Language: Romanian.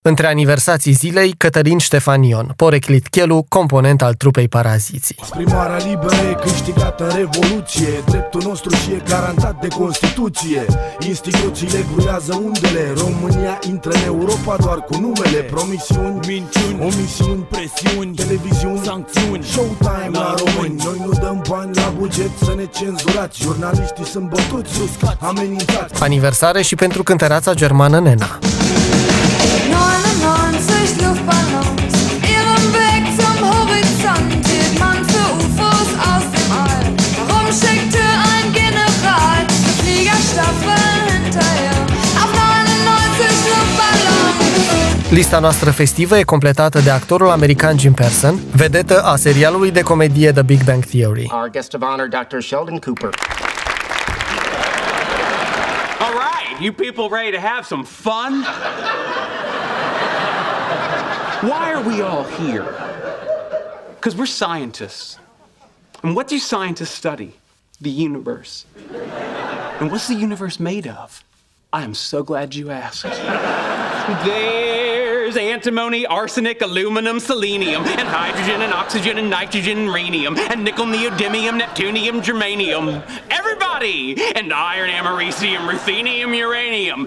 Între aniversații zilei, Cătălin Ștefanion, poreclit Chelu, component al trupei Paraziții. Exprimarea liberă e câștigată în Revoluție. Dreptul nostru și e garantat de Constituție. Instituțiile gruiază undele. România intră în Europa doar cu numele. Promisiuni, minciuni, omisiuni, presiuni, televiziuni, sancțiuni, showtime la români. Noi nu dăm bani la buget să ne cenzurați. Jurnaliștii sunt bătuți, amenințați. Aniversare și pentru cântăreața germană Nena. 99 Luftballons, ihren Weg zum Horizont hielt man für UFOs aus dem All. Warum schickte ein General die Fliegerstaffel hinterher auf 99 Luftballons? Lista noastră festivă e completată de actorul american Jim Parsons, vedetă a serialului de comedie The Big Bang Theory. Our guest of honor, Dr. Sheldon Cooper. All right, you people ready to have some fun? Why are we all here? Because we're scientists. And what do scientists study? The universe. And what's the universe made of? I am so glad you asked. There's antimony, arsenic, aluminum, selenium, and hydrogen, and oxygen, and nitrogen, and rhenium, and nickel, neodymium, neptunium, germanium. Everybody! And iron, americium, ruthenium, uranium.